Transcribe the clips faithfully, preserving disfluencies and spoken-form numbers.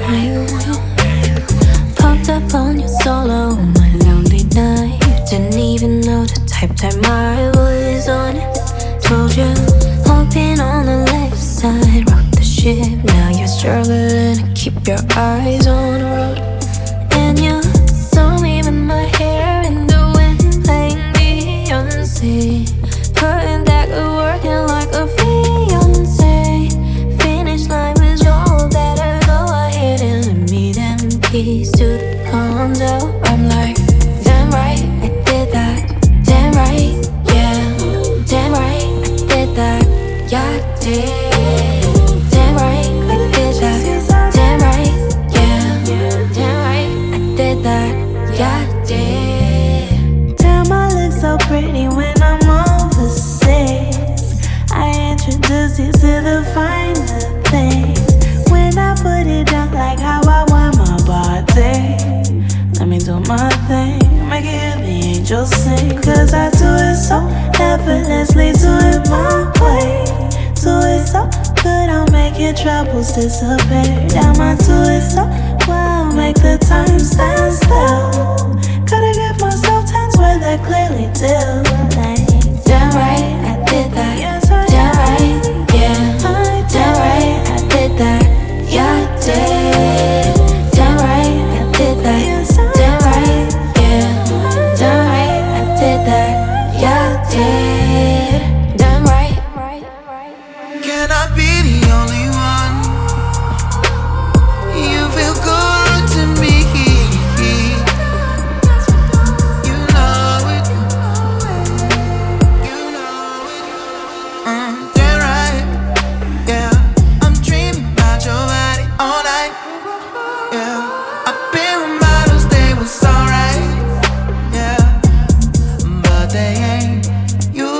You popped up on your solo on my lonely night. Didn't even know the type time I was on it. Told you, hoping on the left side, rock the ship. Now you're struggling to keep your eyes on the road. And you saw me with my hair in the wind, playing Beyonce, putting that good work in like a fiance. Finish line was all better, go ahead and let me them keys to the condo. I'm like, damn right, I did that. Damn right, yeah. Damn right, I did that. Yeah, I did. Damn right, I did that. Damn right, yeah. Damn right, I did that. Yeah, I did. Damn, I look so pretty when I'm overseas. I introduce you to the finer things. When I put it down like how I want my body, let me do my thing, make it hear the angels sing. Cause I do it so effortlessly, do it my way. Do it so good, I'll make your troubles disappear. Damn, I do it so well, make the time stand still. Gotta give myself tense where they clearly do. Like, damn right, I did that. Yes, I damn right, yeah. Damn right, I did that. Yeah, I did. Damn right, I did that. Yes, I Damn right, yeah. Damn right, I did that. Yeah, I did. Damn right. Can I be the only one? You feel good to me. You know it. You know it. Mm, damn right. Yeah, I'm dreaming about your body all night. Yeah, I've been with models, they was alright. Yeah, but they ain't you.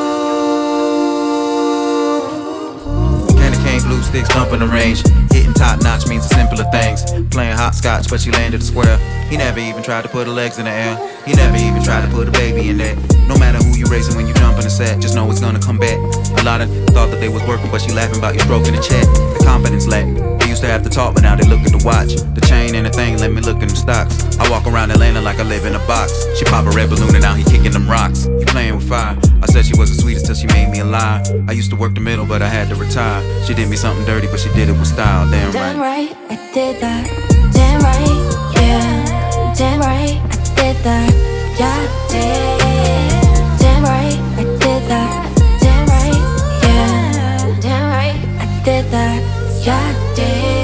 Candy cane, glue sticks, dumping the range. Hitting top notch means the simpler things. Playing hopscotch, but she landed a square. He never even tried to put her legs in the air. He never even tried to put a baby in there. No matter who you racing when you jump in the set, just know it's gonna come back. A lot of thought that they was working, but she laughing about you stroking the chat. The confidence lack. They used to have to talk, but now they look at the watch. The chain and the thing, let me look at them stocks. I walk around Atlanta like I live in a box. She pop a red balloon and now he kicking them rocks. He playing with fire. I said she was the sweetest till she made me a lie. I used to work the middle, but I had to retire. She did me something dirty, but she did it with style. Damn right. Damn right, I did that. Damn right, yeah. Damn right, I did that. Yeah, I did. Damn right, I did that. Damn right, yeah. Damn right, I did that. Yeah, I did.